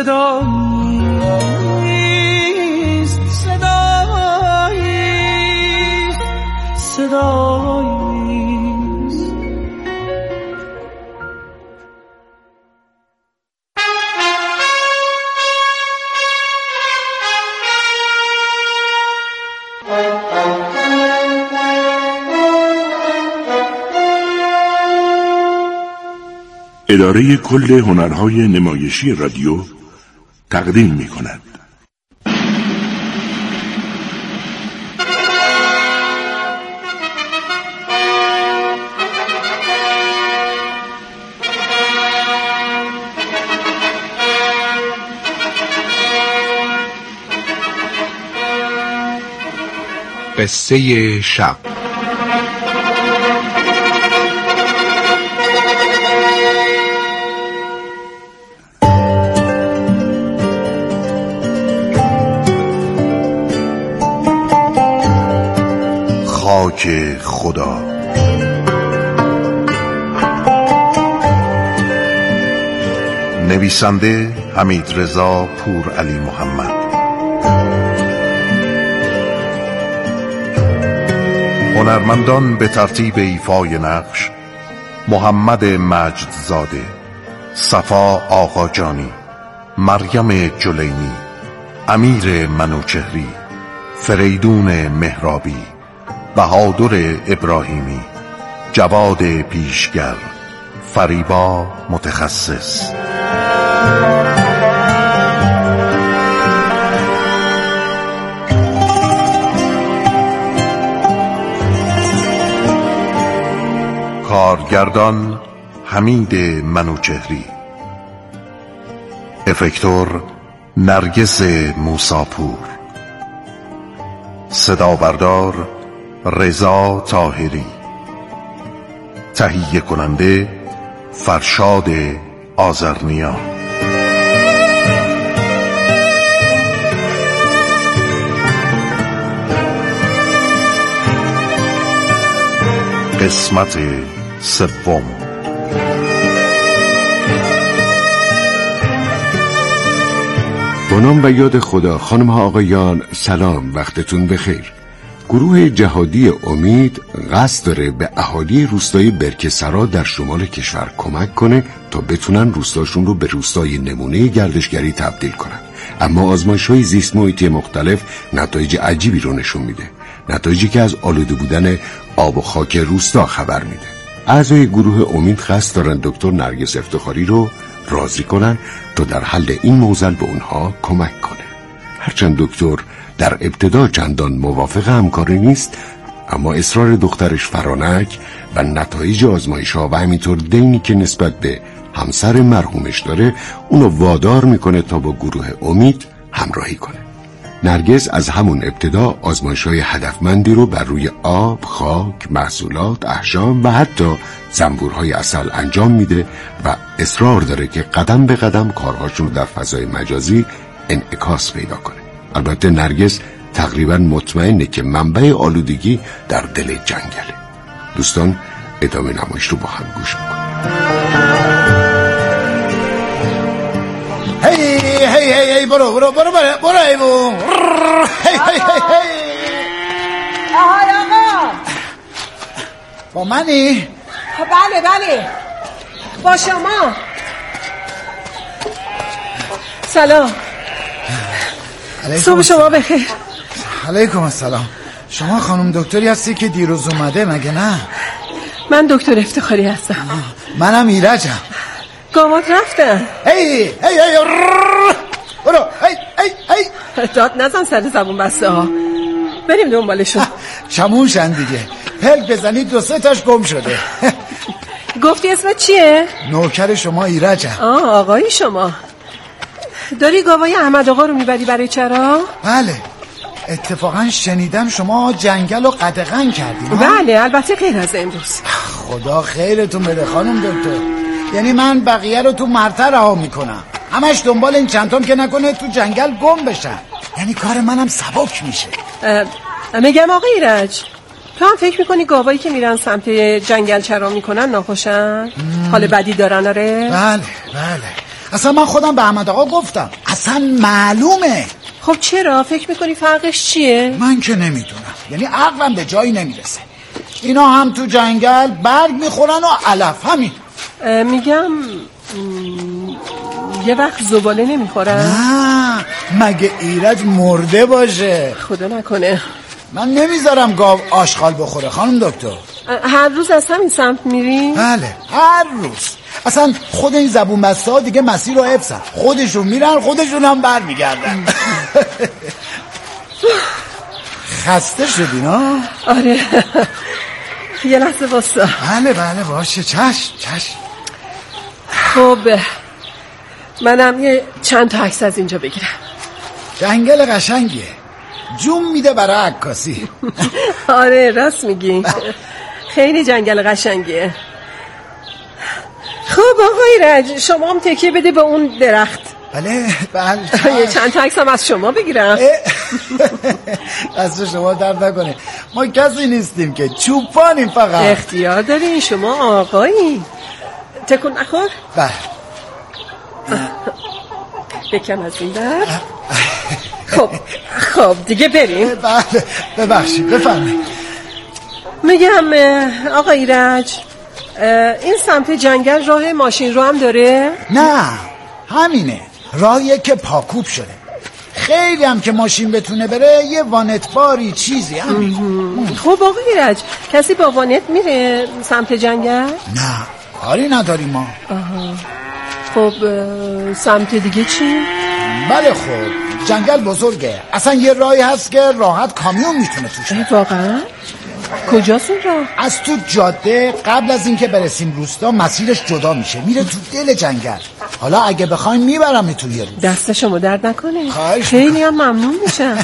صداییست اداره کل هنرهای نمایشی رادیو تقدیم می‌کند. قصه شب. خاک خدا. نویسنده حمیدرضا پورعلی محمد. هنرمندان به ترتیب ایفای نقش: محمد مجدزاده، صفا آقاجانی، مریم جلینی، امیر منوچهری، فریدون مهرابی، بهادر ابراهیمی، جواد پیشگر، فریبا متخصص. کارگردان حمید منوچهری. افکتور نرگس موساپور. صدابردار رضا طاهری. تهیه کننده فرشاد آذرنیا. قسمت سوم. با نام و یاد خدا. خانم ها آقایان سلام، وقتتون بخیر. گروه جهادی امید قصد داره به اهالی روستای برکه‌سرا در شمال کشور کمک کنه تا بتونن روستاشون رو به روستای نمونه گردشگری تبدیل کنن. اما آزمایش‌های زیست محیطی مختلف نتایج عجیبی رو نشون میده، نتایجی که از آلوده بودن آب و خاک روستا خبر میده. اعضای گروه امید قصد دارن دکتر نرگس افتخاری رو راضی کنن تا در حل این معضل به اونها کمک کنه. هرچند دکتر در ابتدا چندان موافق همکاری نیست، اما اصرار دخترش فرانک و نتایج آزمایش‌ها و همینطور دینی که نسبت به همسر مرحومش داره اونو وادار میکنه تا با گروه امید همراهی کنه. نرگس از همون ابتدا آزمایش‌های هدفمندی رو بر روی آب، خاک، محصولات، احشام و حتی زنبورهای عسل انجام میده و اصرار داره که قدم به قدم کارهاشون رو در فضای مجازی انعکاس پیدا کنه. البته نرگس تقریبا مطمئنه که منبع آلودگی در دل جنگله. دوستان ادامه نمایش رو با هم گوش میکنیم. هی برو ایبو. هی آقا با منی؟ بله با شما. سلام. صبح شما بخیر. علیکم السلام. شما خانم دکتری هستی که دیروز اومده مگه نه؟ من دکتر افتخاری هستم. منم ایرجم. گامات رفتن. هی برو. هی داد نزن سر زبون بسته ها. بریم دنبالشون. چمونشن دیگه. پلک بزنید 2-3 تاش گم شده. گفتی اسمت چیه؟ نوکر شما ایرجم. آقای شما داری گاوای احمد آقا رو میبری برای چرا؟ بله، اتفاقا شنیدم شما جنگل رو قدغن کردین. بله، البته غیر از امروز. خدا خیرتون بده خانم دکتر. یعنی من بقیه رو تو مرتع رها میکنم، همش دنبال این چندتام که نکنه تو جنگل گم بشن. یعنی کار منم سبک میشه. میگم آقا ایرج، تو هم فکر میکنی گاوایی که میرن سمت جنگل چرا میکنن ناخوشن؟ حال بدی دارن؟ آره بله. اصلا من خودم به احمد آقا گفتم، اصلا معلومه. خب چرا؟ فکر میکنی فرقش چیه؟ من که نمیدونم، یعنی عقلم به جایی نمیرسه. اینا هم تو جنگل برگ میخورن و علف، همین. میگم یه وقت زباله نمیخورن؟ نه، مگه ایرج مرده باشه؟ خدا نکنه. من نمیذارم گاو آشغال بخوره خانم دکتر. هر روز از همین سمت میری؟ بله، هر روز. اصلا خود این زبون بسته ها دیگه مسیر رو حفظن، خودشون میرن خودشون هم بر میگردن. خسته شدین ها؟ آره. یه لحظه واسه. بله باشه، چشم. خب منم یه چند تا عکس از اینجا بگیرم. جنگل قشنگیه، جون میده برای عکاسی. آره راست میگی، خیلی جنگل قشنگیه. خب آقای رج، شما هم تکیه بده به اون درخت. بله. یه چند تا عکس هم از شما بگیرم. دست شما درد نکنه، ما کسی نیستیم که، چوپانیم فقط. اختیار دارین، شما آقایی. تکون نخور. بله. یکم از این در. خب دیگه بریم. بله ببخشید، بفرمایید. میگم آقای ایرج، این سمت جنگل راه ماشین رو هم داره؟ نه، همینه، راهیه که پاکوب شده. خیلی هم که ماشین بتونه بره، یه وانت باری چیزی همین. خب آقای ایرج، کسی با وانت میره سمت جنگل؟ نه، کاری نداریم ما. خب سمت دیگه چی؟ بله خب جنگل بزرگه، اصلا یه راهی هست که راحت کامیون میتونه توش بره. واقعا؟ کجاست این راه؟ از تو جاده قبل از اینکه برسیم روستا مسیرش جدا میشه، میره تو دل جنگل. حالا اگه بخوایم میبرم تو یه روز. دست شما درد نکنه، خیلی هم ممنون میشم.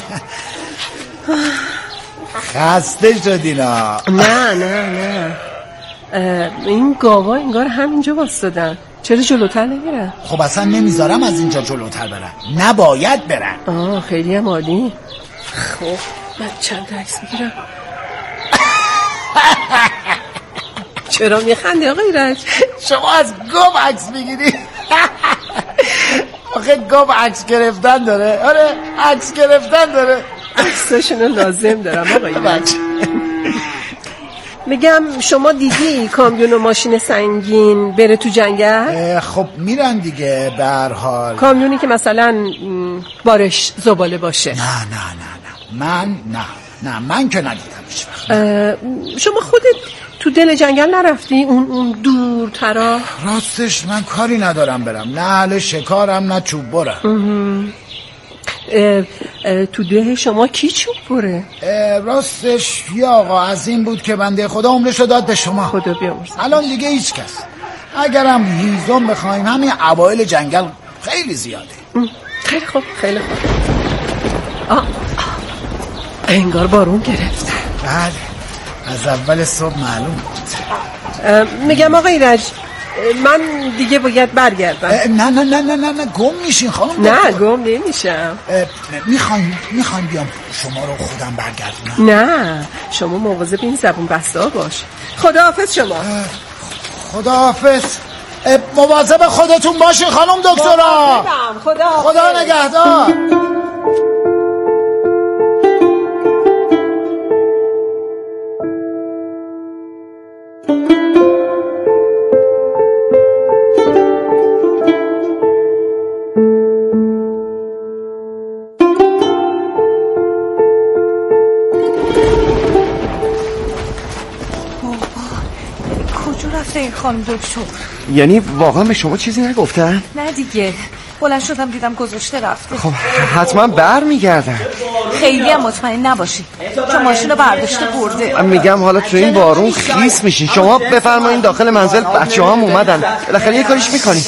خسته شدینا؟ نه این گاوا انگار همینجا واسدادن، چرا جلوتر نمیرن؟ خب اصلا نمیذارم از اینجا جلوتر برن، نباید برن. خیلی هم عالی. خب من چند تا عکس میگیرم. چرا میخندی آقای ایرج؟ شما از گاو عکس میگیری؟ آخه گاو عکس گرفتن داره. آره عکس گرفتن داره. عکساشونو لازم دارم آقای ایرج. میگم شما دیدی کامیون و ماشین سنگین بره تو جنگل؟ خب میرن دیگه به هر حال. کامیونی که مثلا بارش زباله باشه. نه من که ندیدم هیچ وقت. شما خودت تو دل جنگل نرفتی؟ اون دور طرف؟ راستش من کاری ندارم برم، نه اهل شکارم نه چوب برم. تو ده شما کی چوب بره؟ راستش یه آقا از این بود که بنده خدا عمرشو داد به شما. خدا بیامرزه. الان دیگه هیچ کس. اگرم هیزم بخوایم همین اوایل جنگل خیلی زیاده. خیلی خوب. انگار بارون گرفت. بله از اول صبح معلوم بود. میگم آقای ایرج، من دیگه باید برگردم. نه گم میشین خانم. نه گم نمیشم. میخوایم بیام شما رو خودم برگردونم؟ نه شما مواظب این زبون بسته ها باش. خداحافظ شما. خداحافظ. مواظب خودتون باشین خانم دکترا. خدا نگهدار. خانم دکتر، یعنی واقعا به شما چیزی نگفتن؟ نه دیگه، بلند شدم دیدم گذاشته رفته. خب حتما برمیگردن. خیلی هم مطمئن نباشید چون ماشین رو برداشته برده. میگم حالا تو این بارون خیس میشین. شما بفرمایین داخل منزل، بچه‌ها هم اومدن، بالاخره یه کاریش میکنی.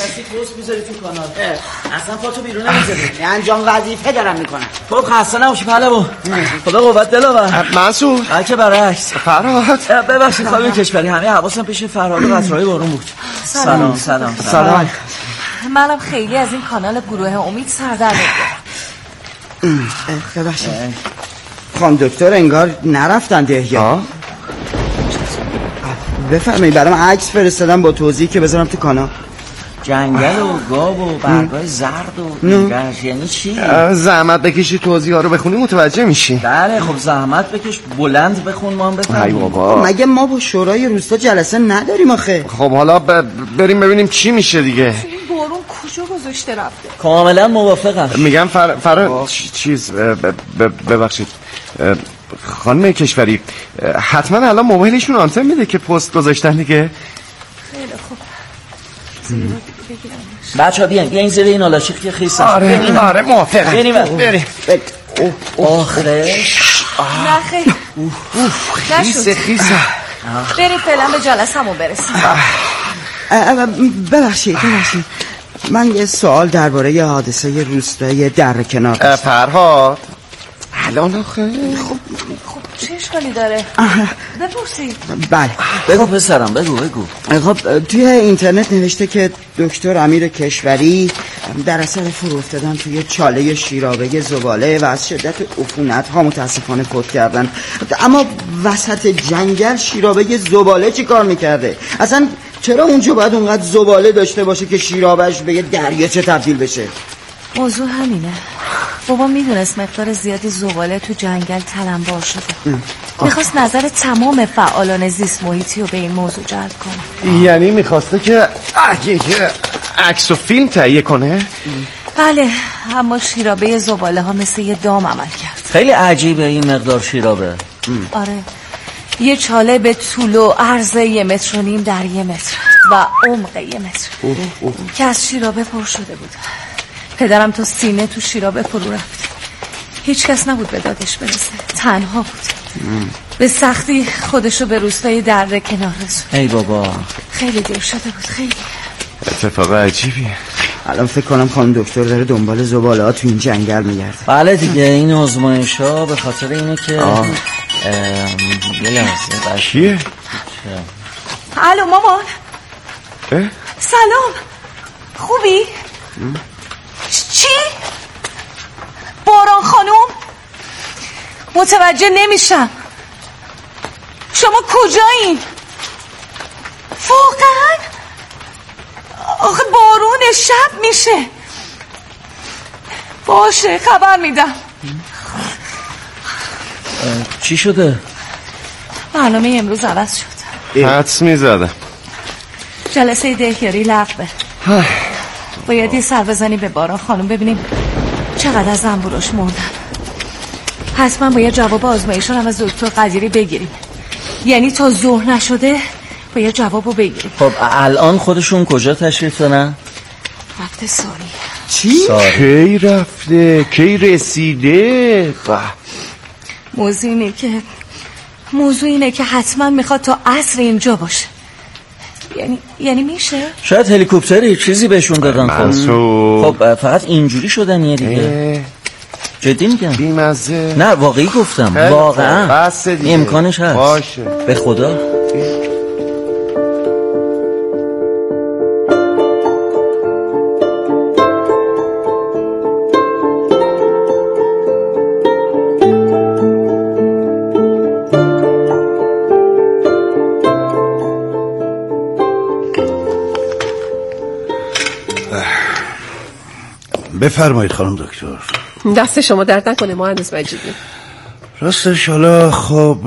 اصلا پاتو بیرون نمیذاری، انجام وظیفه دارم میکنم. خب خسته نباشی پهلوان، خدا قوت دلاور. منصور بلکه برعکس. فرهاد ببخشید خانم کشوری، همه حواسم پیش فرهاد و قطرهای بارون بود. سلام. منم خیلی از این کانال گروه امید سر در نمیارم. ببخشید خانم دکتر انگار نرفتن دهیا. بفرمایید، برام عکس فرستادم با توضیح که بذارم تو کانال. جنگل و گاو و برگای زرد و ایرج یعنی چی؟ زحمت بکشی توضیح ها رو بخونی متوجه میشی. بله خب زحمت بکش بلند بخون ما هم بفهمیم. ای بابا مگه ما با شورای روستا جلسه نداریم آخه؟ خب حالا بریم ببینیم چی میشه دیگه. این بارون کجا گذاشته رفته؟ کاملا موافقم. میگم چیز ببخشید خانم کشوری حتما الان موبایلشون آنتن میده که پست گذاشتن دیگه. خیلی خوب بچه‌ها بیاین زیر این آلاشیق که خیسم. آره موافقم. بریم آخه نه خیلی خیسه بریم فعلا به جلسه‌مون برسیم. ببخشید من یه سوال درباره حادثه روستایی در کنار داشتم. فرهاد الان آخه خب چه اشکالی داره؟ بپرسید. بله بگو پسرم بگو. خب توی اینترنت نوشته که دکتر امیر کشوری در اثر فرو افتادن توی چاله شیرابه زباله و از شدت عفونت ها متاسفانه فوت کردن. اما وسط جنگل شیرابه زباله چی کار میکرده؟ اصلا چرا اونجا باید اونقدر زباله داشته باشه که شیرابهش به یه دریاچه تبدیل بشه؟ موضوع همینه. بابا میدونست مقدار زیادی زباله تو جنگل تلمبار شده. میخواست نظر تمام فعالان زیست محیطی رو به این موضوع جلب کنه. یعنی میخواسته که عکس و فیلم تهیه کنه؟ بله اما شیرابه زباله ها مثل یه دام عمل کرد. خیلی عجیبه این مقدار شیرابه. آره یه چاله به طول و عرض 1.5 متر در 1 متر و عمق 1 متر که از شیرابه پر شده بود. پدرم تا سینه تو شیرابه فرو رفت. هیچ کس نبود به دادش برسه. تنها بود. به سختی خودشو به روستای دره کنار رسوند. ای بابا خیلی دیر شده بود. خیلی اتفاق عجیبیه. الان فکر کنم خانم دکتر داره دنبال زباله ها تو این جنگل میگرده. بله دیگه این آزمایش ها به خاطر اینه که یه لحظه چیه؟ الو مامان. سلام خوبی؟ چی؟ باران خانوم؟ متوجه نمیشم. شما کجایین؟ واقعا؟ آخه بارون شب میشه. باشه خبر میدم. چی شده؟ برنامه امروز عوض شد. حدس میزدم. جلسه دهیاری لغوه. باید یه سر بزنی به باران خانم ببینیم چقدر از زنبوراش مردن. حتما باید جواب آزمایشون هم از دکتر قدیری بگیریم. یعنی تا ظهر نشده باید جوابو بگیریم. خب الان خودشون کجا تشریف دارن؟ رفته ساری. چی؟ کی رفته؟ کی رسیده؟ موضوع اینه که حتما میخواد تا عصر اینجا باشه. یعنی میشه؟ شاید هلیکوپتری چیزی بهشون دادن. منصور خب فقط اینجوری شدنیه دیگه. جدی میگم بیمزه. نه واقعی گفتم. واقعا امکانش هست. باشه به خدا. بفرمایید خانم دکتر. دست شما درد نکنه مهندس مجیدی. راستش حالا خب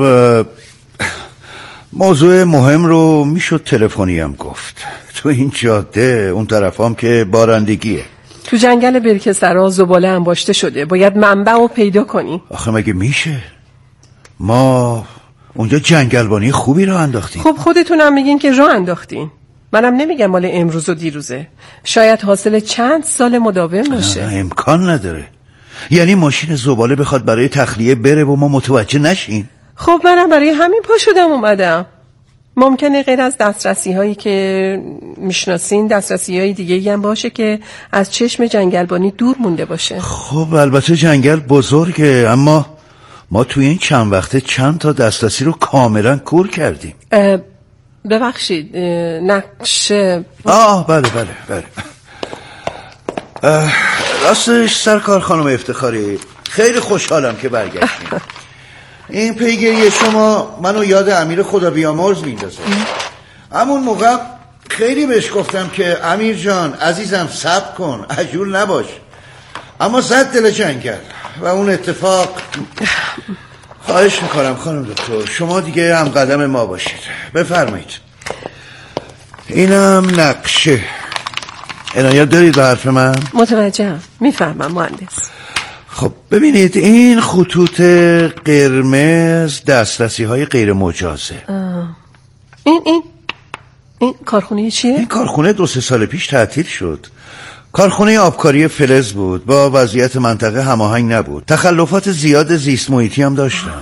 موضوع مهم رو میشد تلفنی هم گفت. تو این جاده اون طرف هم که بارندگیه. تو جنگل برکه‌سرا زباله انباشته شده. باید منبع رو پیدا کنی. آخه مگه میشه؟ ما اونجا جنگلبانی خوبی رو انداختیم. خب خودتونم میگین که راه انداختین. منم نمیگم مال امروز و دیروزه. شاید حاصل چند سال مداوم باشه. امکان نداره. یعنی ماشین زباله بخواد برای تخلیه بره و ما متوجه نشیم. خب منم برای همین پا شدم اومدم. ممکنه غیر از دسترسی هایی که میشناسین دسترسی های دیگه هم باشه که از چشم جنگلبانی دور مونده باشه. خب البته جنگل بزرگه، اما ما توی این چند وقته چند تا دسترسی رو کاملا کور کردیم. ببخشید نقشه بله راستش سرکار خانم افتخاری خیلی خوشحالم که برگشتیم. این پیگیری شما منو یاد امیر خدا بیامرز میندازه. همون موقع خیلی بهش گفتم که امیر جان عزیزم صبر کن، عجول نباش، اما زد دل جنگل و اون اتفاق. خواهش میکنم خانم دکتر شما دیگه هم قدم ما باشید. بفرمایید. اینم نقشه. عنایت دارید به حرف من؟ متوجهم، میفهمم مهندس. خب ببینید این خطوط قرمز دسترسی های غیر مجازه. این کارخونه چیه؟ این کارخونه 2-3 سال پیش تعطیل شد. کارخونه آبکاری فلز بود، با وضعیت منطقه هماهنگ نبود، تخلفات زیاد زیست محیطی هم داشتن.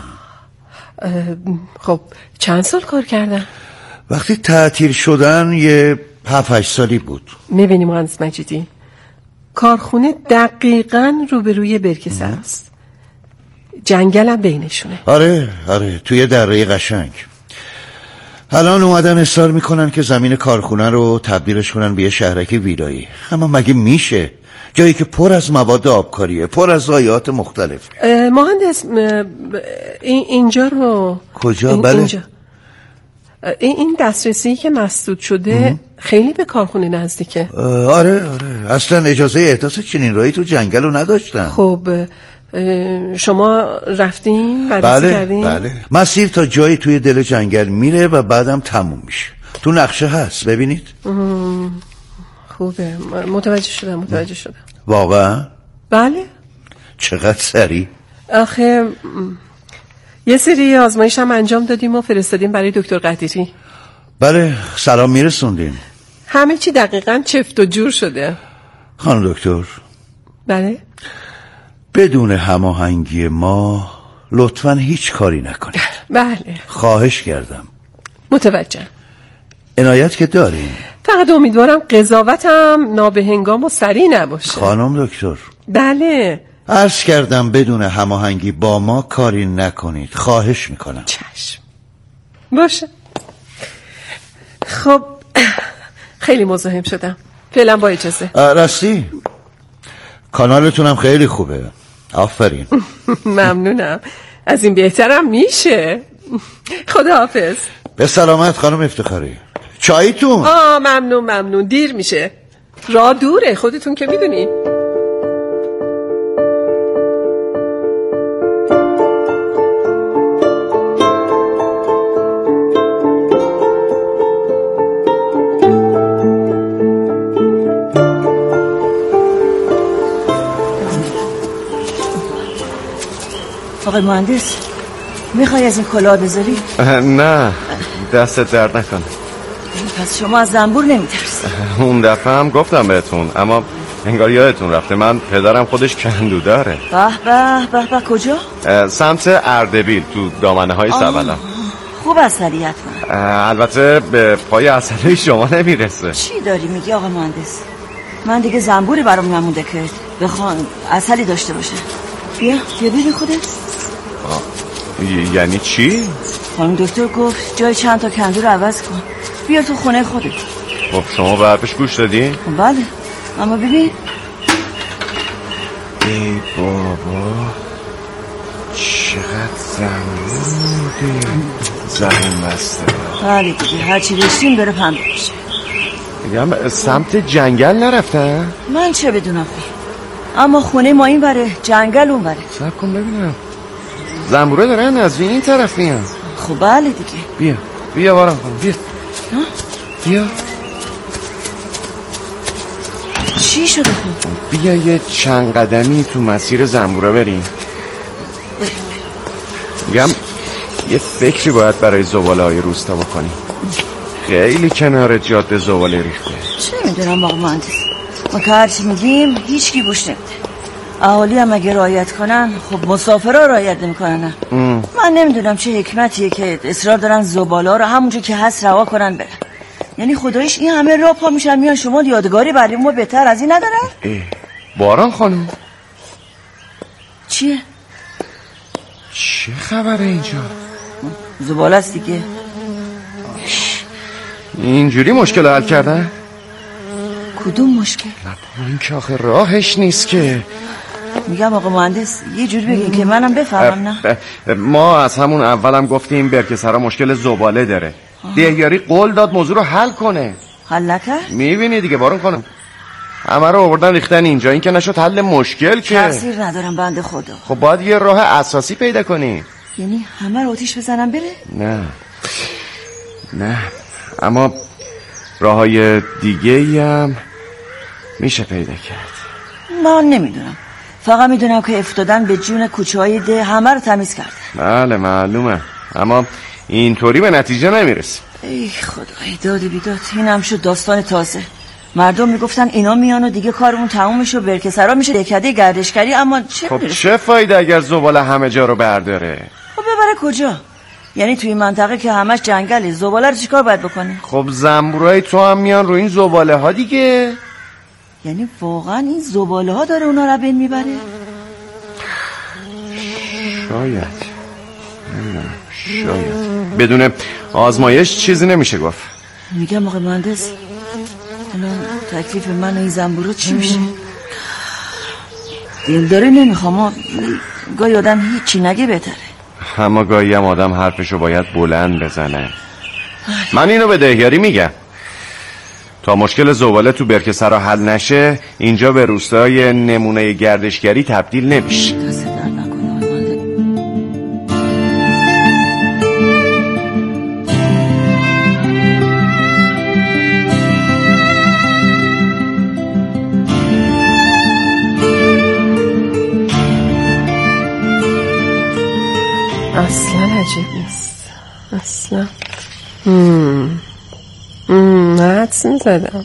خب چند سال کار کردن؟ وقتی تعطیل شدن یه 7-8 سالی بود. میبینی مهندس مجیدی، کارخونه دقیقاً روبروی برکسر است، جنگل هم بینشونه. آره توی دره قشنگ. الان اومدن اصرار میکنن که زمین کارخونه رو تبدیلش کنن به یه شهرک ویلایی. اما مگه میشه؟ جایی که پر از مواد آبکاریه، پر از ضایعات مختلف. مهندس اینجا رو کجا؟ بله اینجا. این دسترسی که مسدود شده خیلی به کارخونه نزدیکه. آره اصلا اجازه احداث چنین راهی تو جنگل رو نداشتن. خب شما رفتین بررسی کردین؟ بله مسیر تا جایی توی دل جنگل میره و بعدم تموم میشه. تو نقشه هست ببینید. خوبه متوجه شدم. واقعا؟ بله. چقدر سریع. آخه یه سری آزمایش هم انجام دادیم و فرستادیم برای دکتر قدیری. بله سلام میرسوندیم. همه چی دقیقاً چفت و جور شده. خانم دکتر. بله. بدون هماهنگی ما لطفاً هیچ کاری نکنید. بله خواهش کردم. متوجه. عنایت که داریم. فقط امیدوارم قضاوتم نابهنگام و سریع نباشه. خانم دکتر. بله عرض کردم بدون هماهنگی با ما کاری نکنید. خواهش میکنم. چشم باشه. خب خیلی مزاحم شدم، فعلا با اجازه. راستی کانالتونم خیلی خوبه. آفرین. ممنونم، از این بهترم میشه. خداحافظ. به سلامت خانم افتخاری. چایتون؟ ممنون دیر میشه، راه دوره، خودتون که میدونی. آقای مهندس میخوای از این کلاه بذاری؟ نه دستت درد نکنه. پس شما از زنبور نمیترسی؟ اون دفعه هم گفتم بهتون، اما انگار یادتون رفته. من پدرم خودش کندو داره. به کجا؟ سمت اردبیل تو دامنه های سبلا. خوب عسلیت من. البته به پای عسلی شما نمیرسه. چی داری میگی آقا مهندس؟ من دیگه زنبوری برام نمونده که بخوان عسلی داشته باشه. بیا ببین خودت. یعنی چی؟ خانم دکتر گفت جای چند تا کندو رو عوض کن، بیا تو خونه خودت. خب شما به حرفش گوش دادی؟ بله اما ببین. ای بابا چقدر زنبوری. زمین بسته. بله دیگه هرچی بشیم بره پنبه بشه. میگم سمت جنگل نرفتن؟ من چه بدونم، اما خونه ما این بره، جنگل اون بره. صبر کن ببینم. زنبوره دارن از این طرف میان. خب بله دیگه. بیا بارم کن. بیا چی شده خب؟ بیا یه چند قدمی تو مسیر زنبوره بریم. میگم یه فکری باید برای زباله های روستا بکنیم. خیلی کنار جاده زباله ریخته. چه میدونم آقا مهندس، ما که هرچی میگیم هیچکی گوش نمیده. اهالی هم اگه رعایت کنن خب مسافرها رعایت نمیکنن. من نمیدونم چه حکمتیه که اصرار دارن زباله رو همونجا که هست رها کنن برن. یعنی خدایش این همه راه پا میشن میان شما یادگاری برای ما بهتر از این ندارن؟ باران خانم چیه؟ چه خبره اینجا؟ زباله است دیگه. اینجوری مشکل حل کردن؟ کدوم مشکل؟ این که آخه راهش نیست که. میگم آقا مهندس یه جوری بگین که منم بفهمم. نه ما از همون اولم گفتیم برکسرا مشکل زباله داره. دهیاری قول داد موضوع رو حل کنه. حل نکرد؟ میبینی دیگه بارون خانم، همه رو آوردن ریختن اینجا، این که نشد حل مشکل که. تقصیر ندارم بنده خدا. خب باید یه راه اساسی پیدا کنی. یعنی همه رو آتیش بزنم بره؟ نه اما راههای دیگه هم میشه پیدا کرد. من نمیدونم، فقط میدونم که افتادن به جون کوچه های ده همه رو تمیز کردن. بله معلومه، اما اینطوری به نتیجه نمیرسی. ای خدای داد بیداد، این هم شد داستان تازه. مردم میگفتن اینا میان و دیگه کارمون تموم میشه و برکسرا میشه دهکده گردشگری، اما خب چه فایده اگر زباله همه جا رو برداره؟ خب ببره کجا؟ یعنی توی این منطقه که همش جنگله، زباله رو چیکار باید بکنه؟ خب زنبورای تو هم میان رو این زباله ها دیگه. یعنی واقعا این زباله ها داره اونا رو بین میبره؟ شاید بدون آزمایش چیزی نمیشه گفت. میگم آقای مهندس، الان تکلیف من و این زنبورو چی میشه؟ دلداری نمیخوام، گاهی آدم هیچی نگه بهتره. اما گاهی هم آدم حرفشو باید بلند بزنه. من اینو به دهیاری میگم، تا مشکل زباله تو برکسرا حل نشه اینجا به روستای نمونه گردشگری تبدیل نمیشه. اصلا عجیب نیست اصلا. حدس میزدم.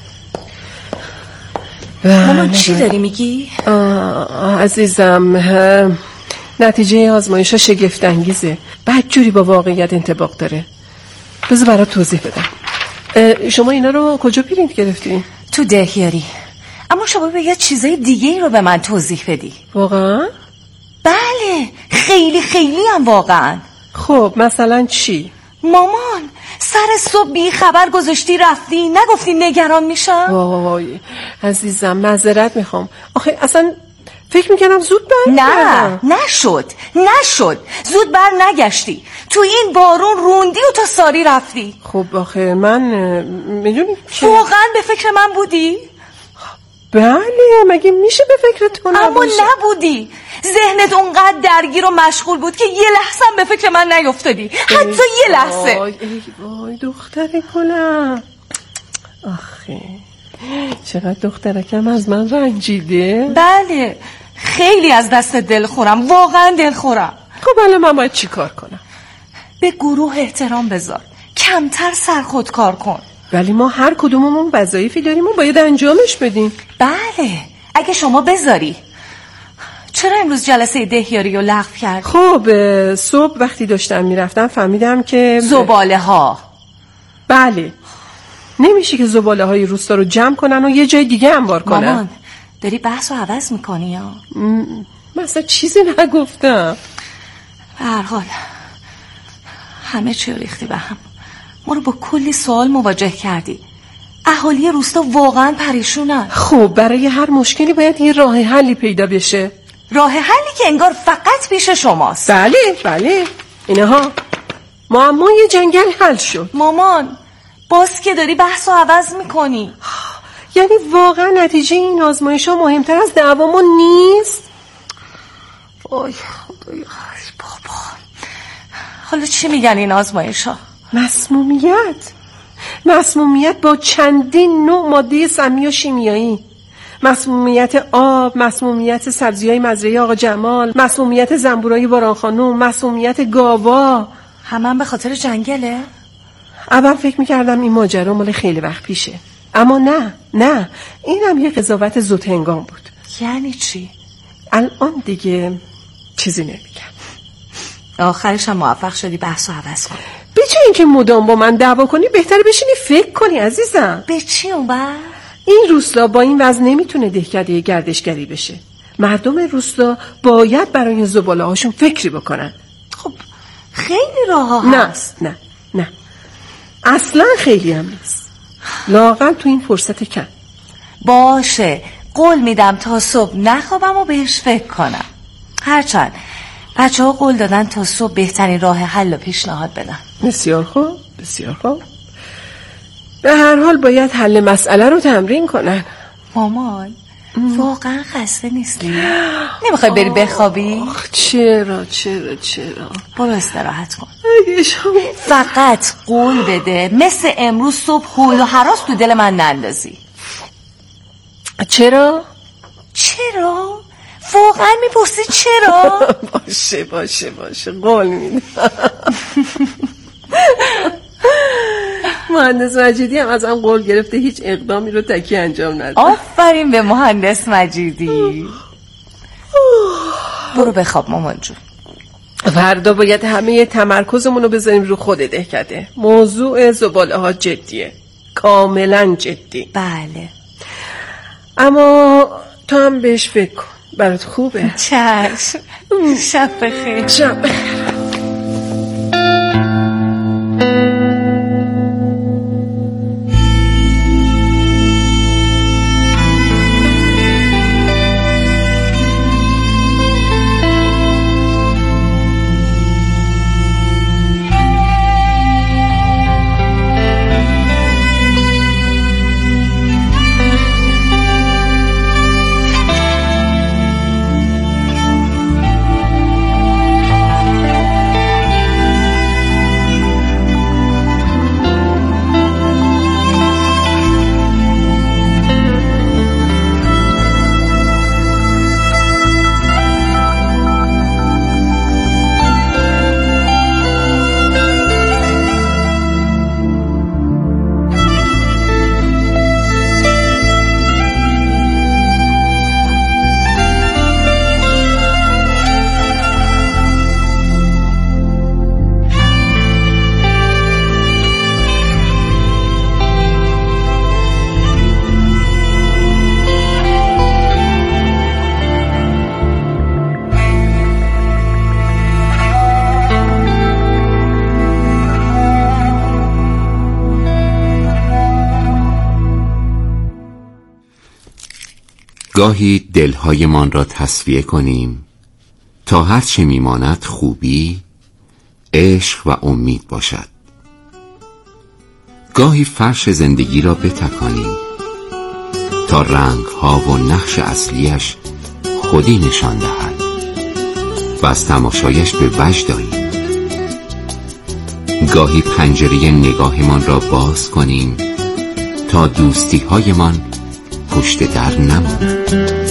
مامان چی داری میگی؟ عزیزم، نتیجه آزمایش ها شگفت انگیزه، بدجوری با واقعیت انطباق داره. بذار برات توضیح بدم. شما اینا رو کجا پرینت گرفتی؟ تو دهیاری. اما شما باید چیزای دیگه ای رو به من توضیح بدی. واقعا؟ بله، خیلی هم واقعا. خب مثلا چی؟ مامان، سر صبح بی خبر گذاشتی رفتی، نگفتی نگران میشم؟ وای عزیزم معذرت میخوام، آخه اصلا فکر میکنم زود نه نشد زود بر نگشتی، تو این بارون روندی و تا ساری رفتی. خب آخه من میدونی که واقعا به فکر من بودی؟ بله، مگه میشه به فکر تو نباشه؟ اما نبودی، ذهنت اونقدر درگیر و مشغول بود که یه لحظه هم به فکر من نیفتادی، حتی یه لحظه. وای دختر گلم، آخه چقدر دخترکم از من رنجیده. بله، خیلی از دست دلخورم، واقعا دلخورم. خب الان من باید چی کار کنم؟ به گروه احترام بذار، کمتر سرخود کار کن. ولی ما هر کدوممون وظایفی داریم و باید انجامش بدیم. بله، اگه شما بذاری. چرا امروز جلسه دهیاری رو لغو کردی؟ خب صبح وقتی داشتم میرفتم فهمیدم که زباله ها. بله، نمیشه که زباله های روستا رو جمع کنن و یه جای دیگه انبار کنن. مامان، داری بحث رو عوض میکنی یا؟ مثلا چیزی نگفتم. به هر حال همه چی ریختی به هم، ما رو با کلی سوال مواجه کردی. اهالی روستا واقعا پریشونن. خب برای هر مشکلی باید یه راه حلی پیدا بشه. راه حلی که انگار فقط پیش شماست. بله اینها معمای جنگل حل شد. مامان، باز که داری بحث رو عوض میکنی. یعنی واقعا نتیجه این آزمایش ها مهمتر از دعوامون نیست؟ وای خدای بابا، حالا چی میگن این آزمایش ها؟ مسمومیت با چندین نوع ماده سمی و شیمیایی. مسمومیت آب، مسمومیت سبزی‌های مزرعه آقا جمال، مسمومیت زنبورای باران خانوم، مسمومیت گاوا. همه به خاطر جنگله؟ اول فکر میکردم این ماجرا مال خیلی وقت پیشه، اما نه اینم یه قضاوت زود هنگام بود. یعنی چی؟ الان دیگه چیزی نمیگم. آخرش هم موفق شدی بحث رو عوض کنی. به جای اینکه مدام با من دعوا کنی بهتره بشینی فکر کنی عزیزم. به چی اون بر؟ این روستا با این وضع نمیتونه دهکده گردشگری بشه. مردم روستا باید برای زباله هاشون فکری بکنن. خب خیلی راه ها هست. نه اصلا خیلی هم نیست، لااقل تو این فرصت کم. باشه، قول میدم تا صبح نخوابم و بهش فکر کنم. هرچند بچه ها قول دادن تا صبح بهترین راه حل رو پیشنهاد بدن. بسیار خوب. به هر حال باید حل مسئله رو تمرین کنن. مامان واقعا خسته نیستی؟ نمیخوای بری بخوابی؟ چرا برو استراحت کن. اگه شما فقط قول بده مثل امروز صبح هول و هراس تو دل من نندازی. چرا؟ واقعا میپرسی چرا؟ باشه قول میدم. مهندس مجیدی هم ازم قول گرفته هیچ اقدامی رو تکی انجام نده. آفرین به مهندس مجیدی. برو بخواب مامان جون. فردا باید همه تمرکزمون رو بذاریم رو خود دهکده. موضوع زباله ها جدیه، کاملا جدی. بله اما تو هم بهش فکر کن، برات خوبه؟ چشم. شب بخیر. شب بخیر. گاهی دلهایمان را تصفیه کنیم تا هرچه میماند خوبی، عشق و امید باشد. گاهی فرش زندگی را بتکانیم تا رنگها و نقش اصلیش خودی نشان دهد و از تماشایش به وجد آییم. گاهی پنجره نگاهمان را باز کنیم تا دوستی‌هایمان پشت در نماند.